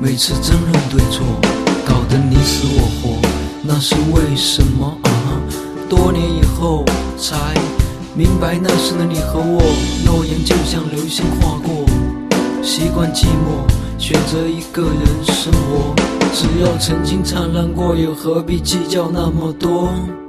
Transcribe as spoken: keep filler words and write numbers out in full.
每次争论对错，搞得你死我活，那是为什么啊？多年以后才明白，那时的你和我，诺言就像流星划过，习惯寂寞，选择一个人生活，只要曾经灿烂过，又何必计较那么多？